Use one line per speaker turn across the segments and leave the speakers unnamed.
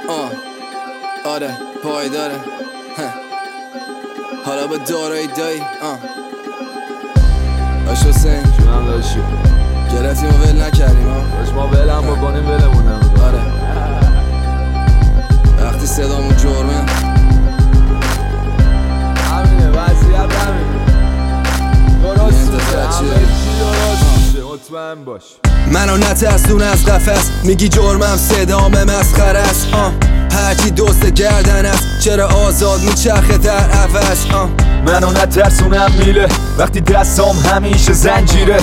آره پایداره حالا با دارایی دایی باش حسین
جونم داشتی
گرفتیم و ول نکردیم
داشت ما ولم بکنیم ولمونم
آره وقتی صدامون جرمه
همینه وضعیت همینه درست میشه همه چی درست میشه مطمئن باش
منو نترسون از قفس میگی جرمم صدام مسخره است هرچی دوست گردن است چرا آزاد میچرخه در عوض
منو نترسونم میله وقتی دستام همیشه زنجیره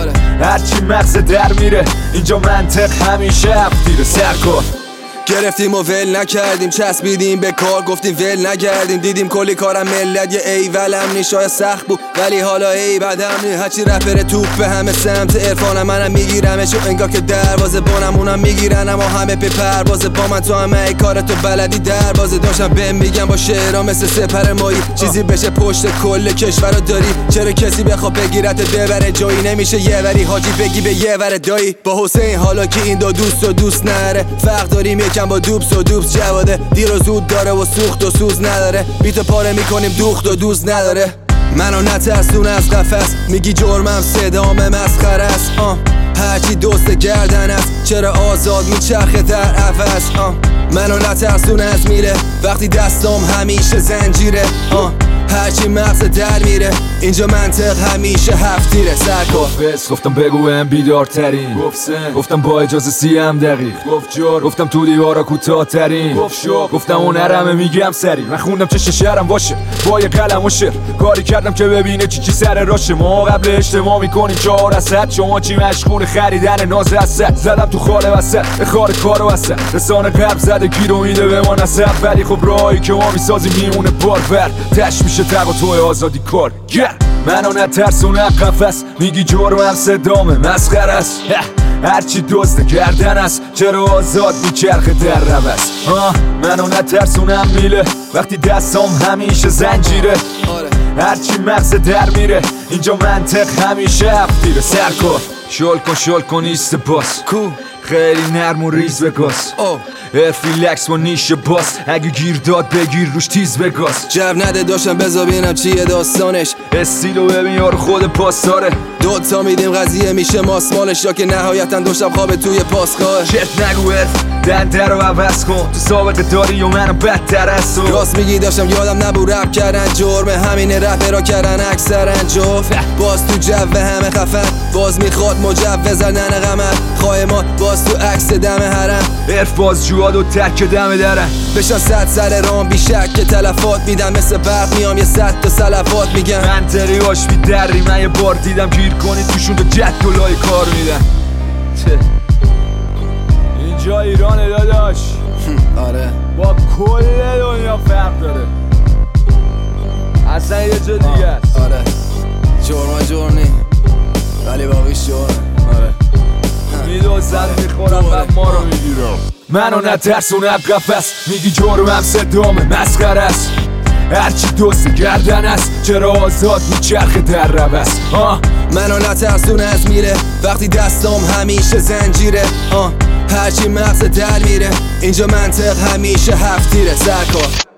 هرچی مغز در میره اینجا منطق همیشه هفتیره سرکار
گرفتیم و ول نکردیم چسبیدیم به کار گفتیم ول نگردیم دیدیم کلی کارم ملت یه ایولم نی شاید سخت بود ولی حالا ای بدم نی هرچی رپر توپ به همه سمت عرفانم منم میگیرمشو انگار که دروازه بانم اونم میگیرن اما همه پی پروازه با من تو همه ای کارتو بلدی دروازه داشتم بهم میگم با شعرها مثل سپر مایی چیزی بشه پشت کل کشورو داری چرا کسی بخواد بگیرت ببره جایی نمیشه یه وری حاجی بگی به یه ور دایی با حسین حالا که این دو دوست نره فرق داریم یکم با دوبس و دوبس جواده دیر و زود داره و سوخت و سوز نداره بیتو پاره میکنیم دوخت و دوز نداره منو نترسون از قفس میگی جرمم صدام مسخره است هرچی دوست گردن است چرا آزاد میچرخه در عوض منو نترسون از میره وقتی دستام همیشه زنجیره هرچی مغز در میره اینجا منطق همیشه هفتیره سرکار
گفتم بگو هم بیدارترین گفتم با اجازه 30 دقیق گفتم تو دیوارا کوتاه ترین گفتم اون نرمه میگم سری من خوندم چه شعرم باشه با یه قلم و شعر کاری کردم که ببینه چی سر راشه ما قبل اجتماع میکنیم 4 اسد شما چی مشغول خریدن ناز اسد زدم تو خاله وسط به خار کارو وسط رسانه قلب زده گیرو میده به ما نسب ولی خب راهی که ما میسازیم میمونه بار تش میشه تق و توی آزادی کار منو نترسونم قفس میگی جرمم صدام مسخره است هرچی دزد گردن است چرا آزاد میچرخه در روز منو نترسونم میله وقتی دستام همیشه زنجیره هرچی مغز در میره اینجا منطق همیشه هفتیره سرکار شل کن ایست باس خیلی نرم و ریز بگاس ریلکس با نیش باس اگه گیر داد بگیر روش تیز بگاس
جو نده داشتم بذار ببینم چیه داستانش
استیلو ببین یارو خود پاسداره
دوتا میدیم قضیه میشه ماسمالش یا که نهایتا داشتم خواب توی پاسگاه
چرت نگو دنده رو عوض کن تو سابقه داری و منو بدتر از تو
راست میگی داشتم یادم نبود رپ کردن جرمه همینه رپرا کردن اکثرن جفت باز تو جو همه خفن باز میخواد مجوز زدن قمر خواهمان باز تو عکس دم حرم
عرف باز جواد و تک دم درن
بشن 100 سر رام بی شک که تلفات میدم مثل برق میام یه 100 تا سلفات میگم
منطقی هاش بیدری من یه بار دیدم گیر کنی توشون تو جد دلای کار میدن اینجا ایرانه داداش
آره
با کل دنیا فرق داره اصلا یه جا دیگه است
آره جرم نی ولی باقیش جرم آره
میدوزن میخورم بعد ما رو میگیرم منو نترسونم قفس میگی جرمم صدام مسخره است هرچی دوست گردن است چرا آزاد میچرخه در روز
منو نترسون از میره وقتی دستام همیشه زنجیره هرچی مغز در میره اینجا منطق همیشه هفتیره سرکار